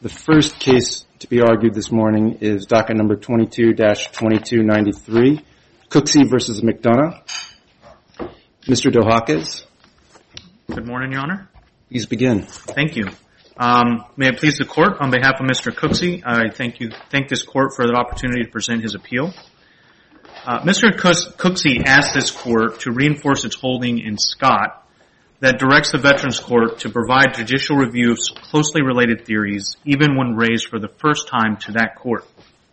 The first case to be argued this morning is docket number 22-2293, Cooksey v. McDonough. Mr. Dohakis. Good morning, Your Honor. Please begin. Thank you. May it please the Court, on behalf of Mr. Cooksey, I thank this Court for the opportunity to present his appeal. Mr. Cooksey asked this Court to reinforce its holding in Scott that directs the Veterans Court to provide judicial review of closely related theories, even when raised for the first time to that Court.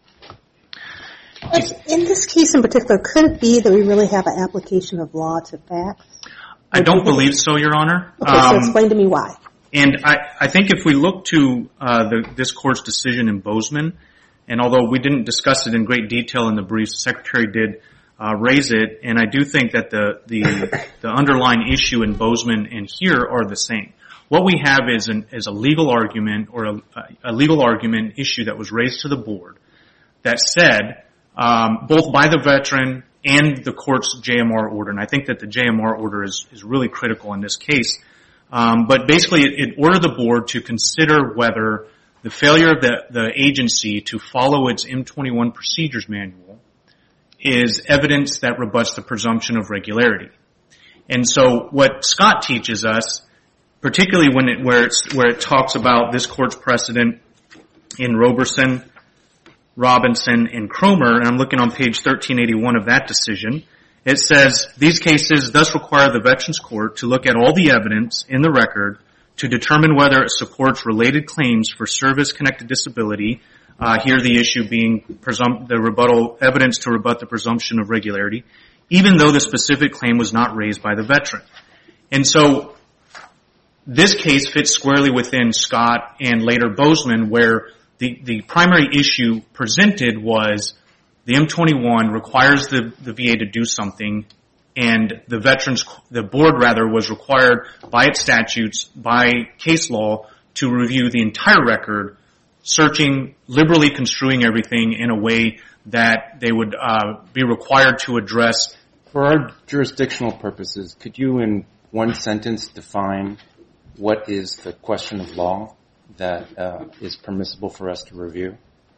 In this case in particular, could it be that we really have an application of law to facts? I don't believe so, Your Honor. Okay, so explain to me why. And I think if we look to this Court's decision in Bozeman, and although we didn't discuss it in great detail in the briefs, the Secretary did raise it, and I do think that the underlying issue in Bozeman and here are the same. What we have is a legal argument or a legal argument issue that was raised to the Board that said, both by the veteran and the Court's JMR order, and I think that the JMR order is really critical in this case, but basically it ordered the Board to consider whether the failure of the agency to follow its M21 procedures manual is evidence that rebuts the presumption of regularity. And so what Scott teaches us, particularly where it talks about this Court's precedent in Roberson, Robinson, and Cromer, and I'm looking on page 1381 of that decision, it says, these cases thus require the Veterans Court to look at all the evidence in the record to determine whether it supports related claims for service-connected disability, here the issue being the rebuttal evidence to rebut the presumption of regularity, even though the specific claim was not raised by the veteran. And so this case fits squarely within Scott and later Bozeman, where the primary issue presented was the M21 requires the VA to do something, and the Board was required by its statutes, by case law, to review the entire record, searching, liberally construing everything in a way that they would be required to address. For our jurisdictional purposes, could you in one sentence define what is the question of law that is permissible for us to review?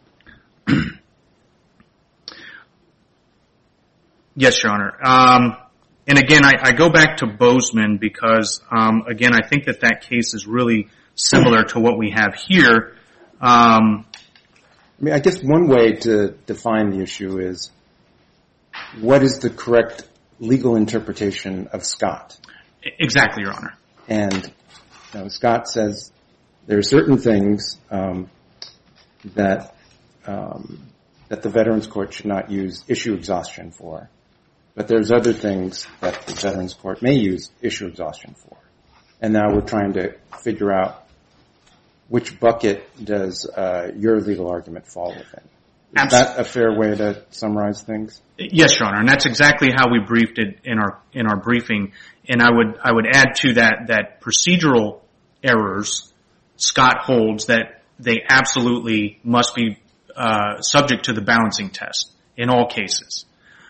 Yes, Your Honor. And again, I go back to Bozeman because, again, I think that case is really similar to what we have here. I guess one way to define the issue is, what is the correct legal interpretation of Scott? Exactly, Your Honor. And Scott says there are certain things that the Veterans Court should not use issue exhaustion for, but there's other things that the Veterans Court may use issue exhaustion for. And now we're trying to figure out which bucket does your legal argument fall within. Is that a fair way to summarize things? Yes, Your Honor, and that's exactly how we briefed it in our briefing. And I would add to that procedural errors, Scott holds that they absolutely must be subject to the balancing test in all cases.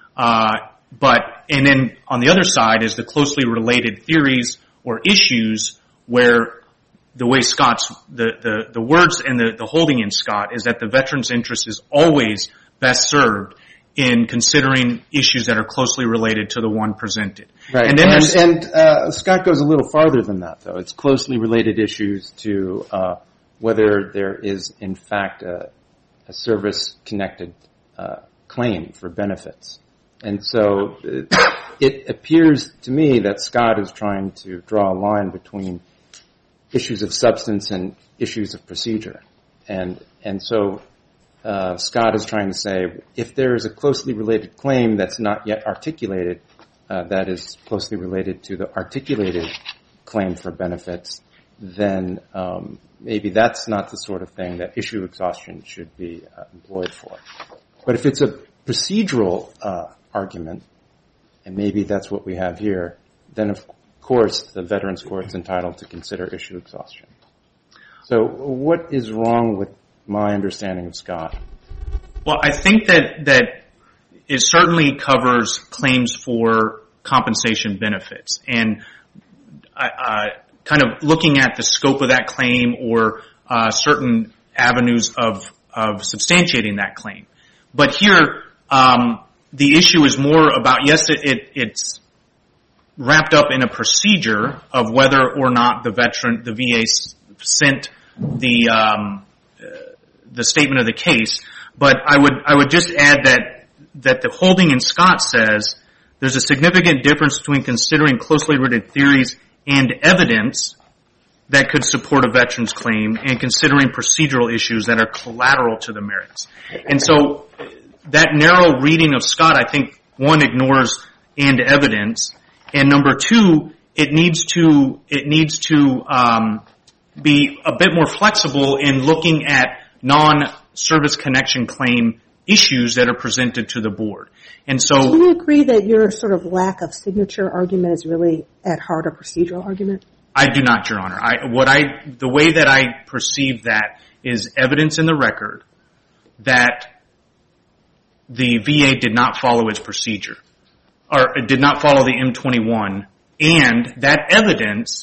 And then on the other side is the closely related theories or issues where the way Scott's, the words and the holding in Scott is that the veteran's interest is always best served in considering issues that are closely related to the one presented. Right. And Scott goes a little farther than that, though. It's closely related issues to whether there is, in fact, a service-connected claim for benefits. And so it appears to me that Scott is trying to draw a line between issues of substance and issues of procedure. And so Scott is trying to say, if there is a closely related claim that's not yet articulated, that is closely related to the articulated claim for benefits, then maybe that's not the sort of thing that issue exhaustion should be employed for. But if it's a procedural argument, and maybe that's what we have here, then of course the Veterans Court is entitled to consider issue exhaustion. So what is wrong with my understanding of Scott? Well, I think that it certainly covers claims for compensation benefits. And kind of looking at the scope of that claim or certain avenues of substantiating that claim. But here, the issue is more about, yes, it's wrapped up in a procedure of whether or not the VA sent the statement of the case. But I would just add that the holding in Scott says there's a significant difference between considering closely related theories and evidence that could support a veteran's claim and considering procedural issues that are collateral to the merits. And so that narrow reading of Scott, I think, one, ignores and evidence, and number two, it needs to be a bit more flexible in looking at non-service connection claim issues that are presented to the board. And so, do you agree that your sort of lack of signature argument is really at heart a procedural argument? I do not, Your Honor. The way that I perceive that is evidence in the record that the VA did not follow its procedure, or did not follow the M21, and that evidence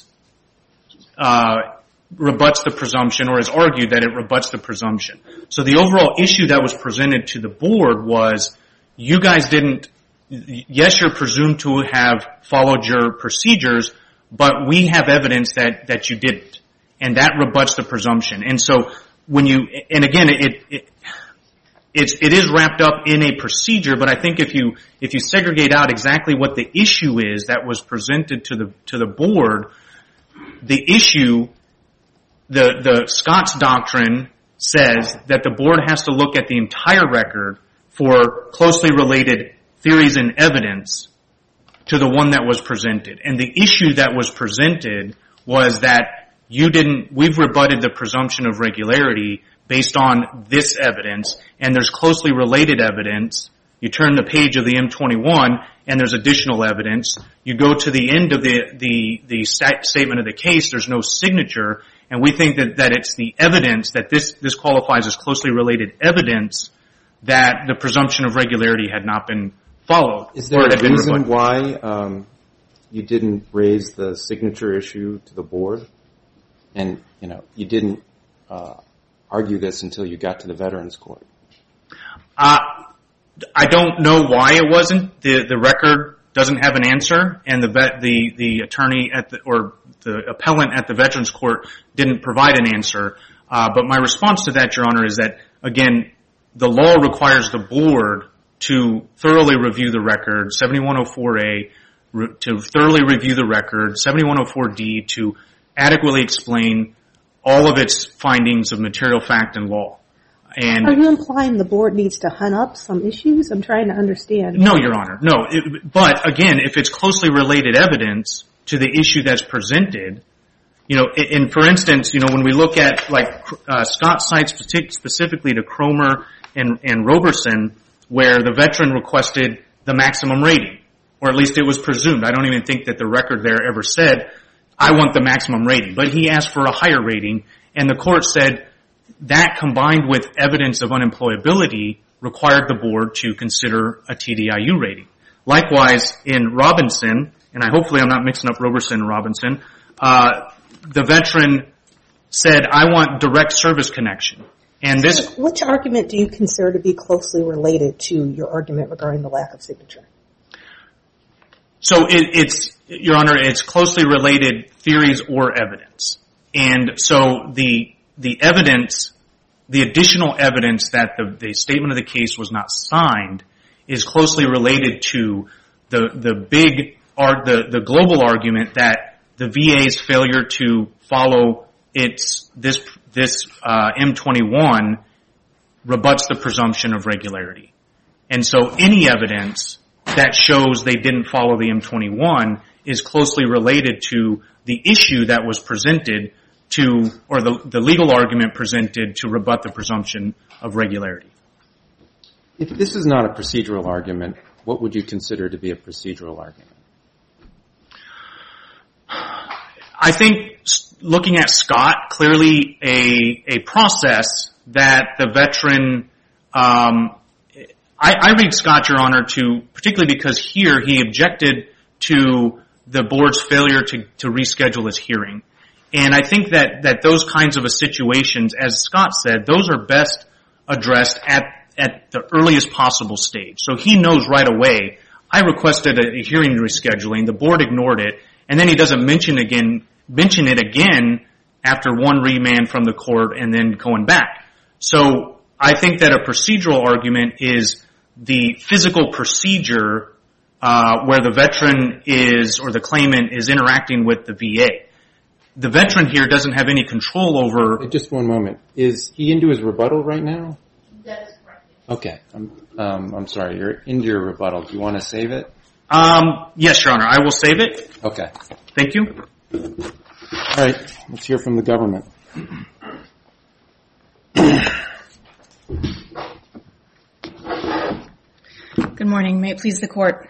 rebuts the presumption, or is argued that it rebuts the presumption. So the overall issue that was presented to the board was, you guys didn't, yes, you're presumed to have followed your procedures, but we have evidence that you didn't. And that rebuts the presumption. And so and again, it is wrapped up in a procedure, but I think if you segregate out exactly what the issue is that was presented to the board, the issue, the Scott's doctrine says that the board has to look at the entire record for closely related theories and evidence to the one that was presented. And the issue that was presented was that we've rebutted the presumption of regularity based on this evidence, and there's closely related evidence. You turn the page of the M21, and there's additional evidence. You go to the end of the statement of the case, there's no signature, and we think that it's the evidence that this qualifies as closely related evidence that the presumption of regularity had not been followed. Is there a reason why you didn't raise the signature issue to the board? And, you didn't argue this until you got to the Veterans Court? I don't know why it wasn't. The record doesn't have an answer, and the attorney or the appellant at the Veterans Court didn't provide an answer. But my response to that, Your Honor, is that, again, the law requires the board to thoroughly review the record, 7104A, to thoroughly review the record, 7104D, to adequately explain all of its findings of material fact and law. And are you implying the board needs to hunt up some issues? I'm trying to understand. No, Your Honor, no. But again, if it's closely related evidence to the issue that's presented, and for instance, when we look at, Scott cites specifically to Cromer and Roberson, where the veteran requested the maximum rating, or at least it was presumed. I don't even think that the record there ever said, I want the maximum rating. But he asked for a higher rating, and the court said that combined with evidence of unemployability required the board to consider a TDIU rating. Likewise, in Robinson, and hopefully I'm not mixing up Roberson and Robinson, the veteran said, I want direct service connection. And which argument do you consider to be closely related to your argument regarding the lack of signature? So Your Honor, it's closely related theories or evidence. And so the evidence, the additional evidence that the statement of the case was not signed is closely related to the global argument that the VA's failure to follow this M21 rebuts the presumption of regularity. And so any evidence that shows they didn't follow the M21 is closely related to the issue that was presented to, or the legal argument presented to rebut the presumption of regularity. If this is not a procedural argument, what would you consider to be a procedural argument? I think looking at Scott, clearly a process that the veteran, I read Scott, Your Honor, particularly because here he objected to the board's failure to reschedule his hearing. And I think that those kinds of situations, as Scott said, those are best addressed at the earliest possible stage. So he knows right away, I requested a hearing rescheduling, the board ignored it, and then he doesn't mention it again after one remand from the court and then going back. So I think that a procedural argument is the physical procedure where the veteran is, or the claimant is interacting with the VA. The veteran here doesn't have any control over... Just one moment. Is he into his rebuttal right now? That is correct. Okay. I'm sorry. You're into your rebuttal. Do you want to save it? Yes, Your Honor. I will save it. Okay. Thank you. All right. Let's hear from the government. Good morning. May it please the court.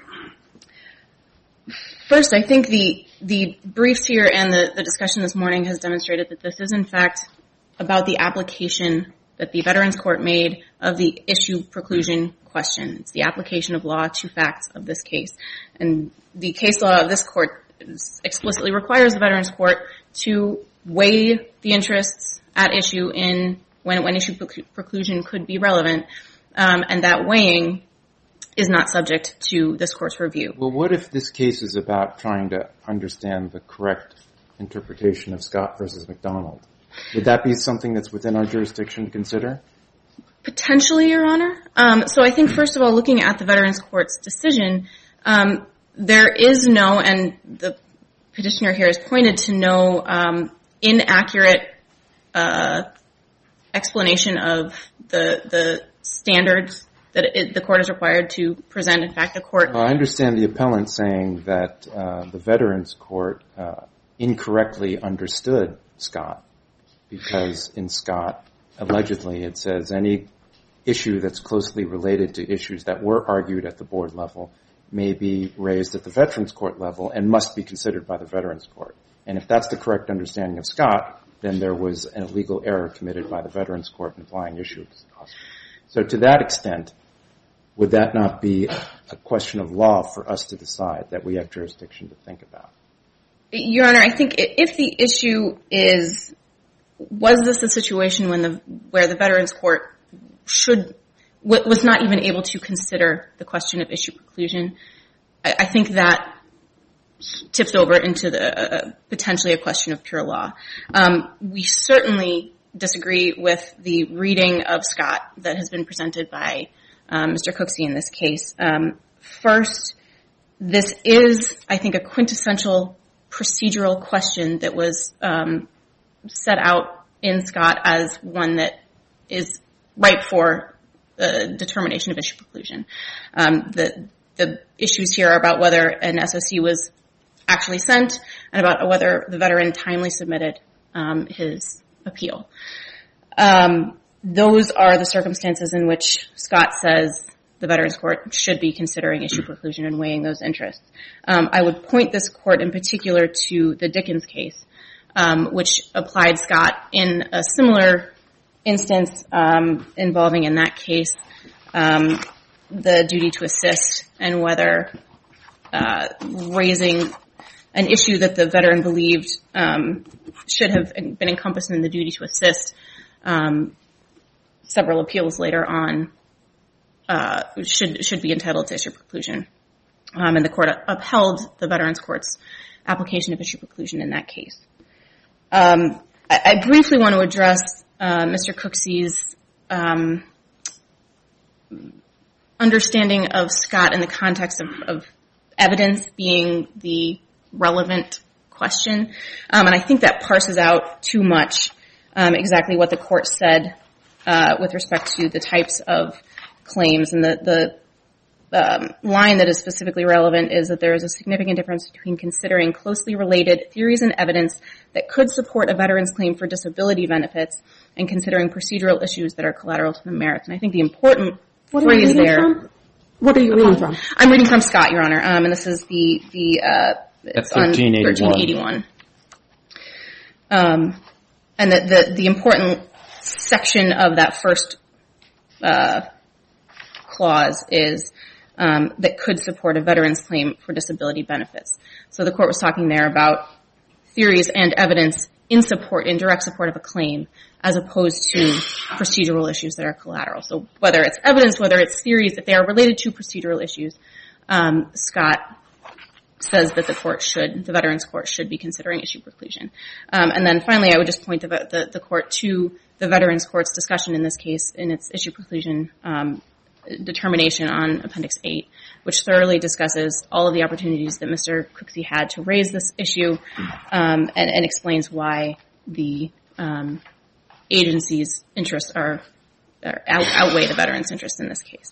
First, I think the briefs here and the discussion this morning has demonstrated that this is in fact about the application that the Veterans Court made of the issue preclusion question. It's the application of law to facts of this case. And the case law of this court explicitly requires the Veterans Court to weigh the interests at issue in when issue preclusion could be relevant, and that weighing is not subject to this court's review. Well, what if this case is about trying to understand the correct interpretation of Scott versus McDonald? Would that be something that's within our jurisdiction to consider? Potentially, Your Honor. So I think, first of all, looking at the Veterans Court's decision, there is no, and the petitioner here has pointed to no inaccurate explanation of the standards that the court is required to present. In fact, the court... Well, I understand the appellant saying that the Veterans Court incorrectly understood Scott, because in Scott, allegedly, it says any issue that's closely related to issues that were argued at the board level may be raised at the Veterans Court level and must be considered by the Veterans Court. And if that's the correct understanding of Scott, then there was an illegal error committed by the Veterans Court in applying issues. So to that extent, would that not be a question of law for us to decide that we have jurisdiction to think about? Your Honor, I think if the issue is, was this a situation where the Veterans Court was not even able to consider the question of issue preclusion, I think that tips over into potentially a question of pure law. We certainly disagree with the reading of Scott that has been presented by Mr. Cooksey in this case. First, this is, I think, a quintessential procedural question that was set out in Scott as one that is ripe for determination of issue preclusion. The issues here are about whether an SOC was actually sent and about whether the veteran timely submitted his appeal. Those are the circumstances in which Scott says the Veterans Court should be considering issue preclusion and weighing those interests. I would point this court in particular to the Dickens case, which applied Scott in a similar instance involving, in that case, the duty to assist and whether raising an issue that the veteran believed should have been encompassed in the duty to assist several appeals later on should be entitled to issue preclusion. And the court upheld the Veterans Court's application of issue preclusion in that case. I briefly want to address Mr. Cooksey's understanding of Scott in the context of evidence being the relevant question. And I think that parses out too much exactly what the court said with respect to the types of claims. And the line that is specifically relevant is that there is a significant difference between considering closely related theories and evidence that could support a veteran's claim for disability benefits and considering procedural issues that are collateral to the merits. And I think the important phrase there... What are you reading from? I'm reading from Scott, Your Honor, and this is it's on 1381. And the important section of that first clause is that could support a veteran's claim for disability benefits. So the court was talking there about theories and evidence in direct support of a claim, as opposed to procedural issues that are collateral. So whether it's evidence, whether it's theories, if they are related to procedural issues, Scott says that the Veterans Court should be considering issue preclusion. And then finally, I would just point the court to the Veterans Court's discussion in this case in its issue preclusion determination on Appendix 8, which thoroughly discusses all of the opportunities that Mr. Cooksey had to raise this issue, and explains why the agency's interests outweigh the veterans' interests in this case.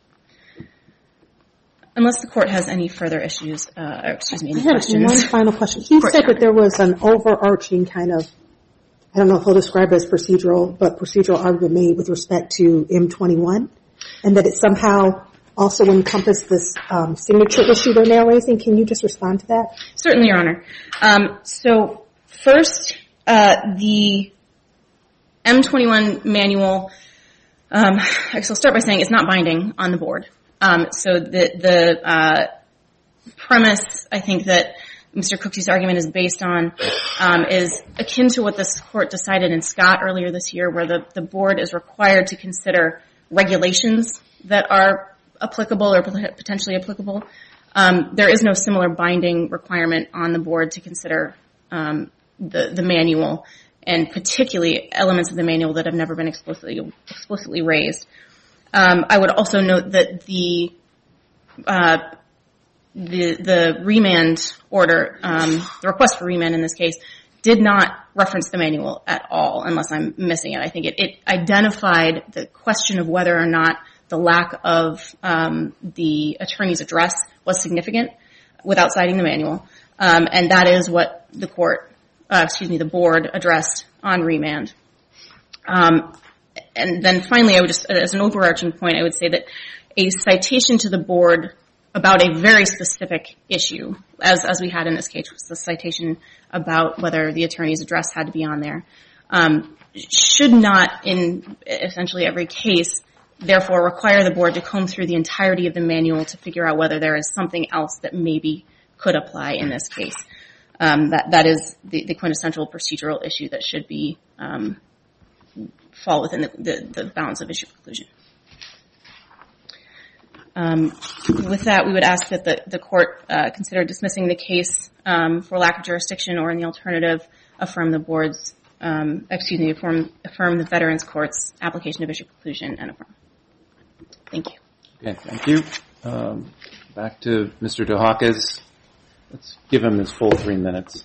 Unless the court has any further issues, any questions. One final question. He said that there was an overarching kind of, I don't know if he'll describe it as procedural, but procedural argument made with respect to M21, and that it somehow also encompassed this signature issue they're now raising. Can you just respond to that? Certainly, Your Honor. So first, the M21 manual, I'll start by saying it's not binding on the board. So the premise, I think, that Mr. Cooksey's argument is based on is akin to what this court decided in Scott earlier this year, where the board is required to consider regulations that are applicable or potentially applicable. There is no similar binding requirement on the board to consider the manual, and particularly elements of the manual that have never been explicitly raised. I would also note that the remand order, the request for remand in this case, did not reference the manual at all, unless I'm missing it. I think it identified the question of whether or not the lack of the attorney's address was significant without citing the manual, and that is what the board addressed on remand. And then finally, I would just, as an overarching point, I would say that a citation to the board about a very specific issue, as we had in this case, was the citation about whether the attorney's address had to be on there, should not, in essentially every case, therefore require the board to comb through the entirety of the manual to figure out whether there is something else that maybe could apply in this case. That is the quintessential procedural issue that should be fall within the bounds of issue preclusion. With that, we would ask that the court consider dismissing the case for lack of jurisdiction, or in the alternative, affirm the board's, affirm the Veterans Court's application of issue preclusion and affirm. Thank you. Okay, thank you. Back to Mr. DeHakis. Let's give him his full 3 minutes.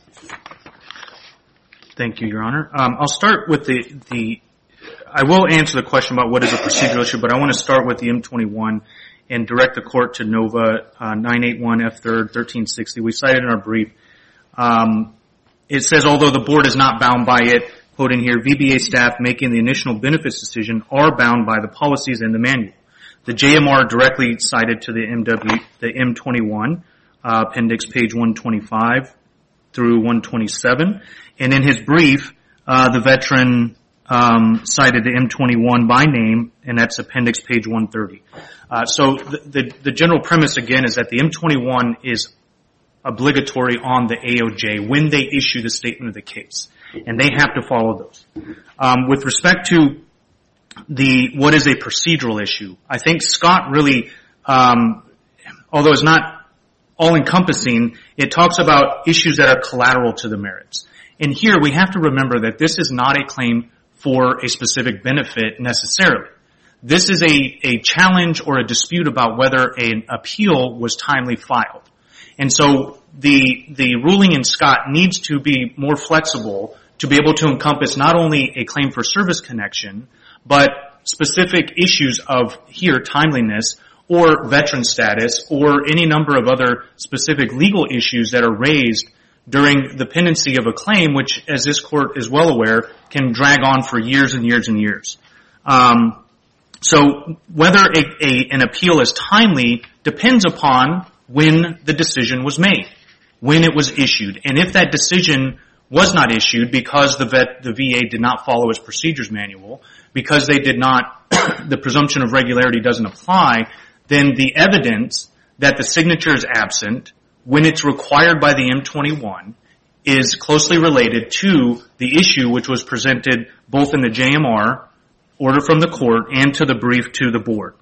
Thank you, Your Honor. I'll start with I will answer the question about what is a procedural issue, but I want to start with the M21 and direct the court to NOVA 981 F3rd 1360. We cited in our brief. It says, although the board is not bound by it, quoting here, VBA staff making the initial benefits decision are bound by the policies in the manual. The JMR directly cited to the M21, appendix page 125 through 127. And in his brief, the veteran cited the M21 by name, and that's appendix page 130. So the general premise, again, is that the M21 is obligatory on the AOJ when they issue the statement of the case, and they have to follow those. With respect to what is a procedural issue, I think Scott really, although it's not all-encompassing, it talks about issues that are collateral to the merits. And here we have to remember that this is not a claim for a specific benefit necessarily. This is a challenge or a dispute about whether an appeal was timely filed. And so the ruling in Scott needs to be more flexible to be able to encompass not only a claim for service connection, but specific issues of here timeliness or veteran status or any number of other specific legal issues that are raised during the pendency of a claim, which, as this court is well aware, can drag on for years and years and years. So whether an appeal is timely depends upon when the decision was made, when it was issued. And if that decision was not issued because the VA did not follow its procedures manual, because they did not, the presumption of regularity doesn't apply, then the evidence that the signature is absent when it's required by the M21 is closely related to the issue which was presented both in the JMR, order from the court, and to the brief to the board.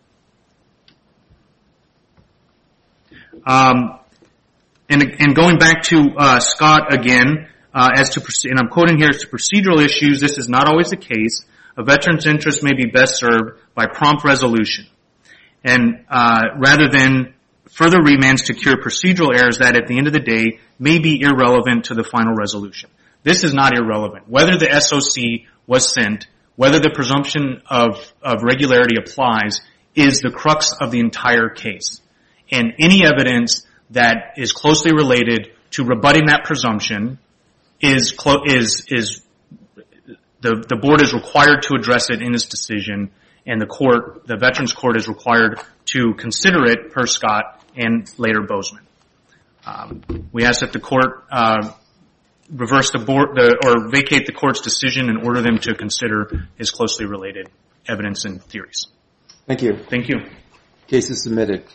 And going back to Scott again, and I'm quoting here, as to procedural issues, this is not always the case. A veteran's interest may be best served by prompt resolution, and rather than further remands to cure procedural errors that, at the end of the day, may be irrelevant to the final resolution. This is not irrelevant. Whether the SOC was sent, whether the presumption of regularity applies, is the crux of the entire case. And any evidence that is closely related to rebutting that presumption the board is required to address it in its decision, and the Veterans Court is required to consider it per Scott and later Bozeman. We ask that the court reverse the board or vacate the court's decision and order them to consider his closely related evidence and theories. Thank you. Thank you. Case is submitted.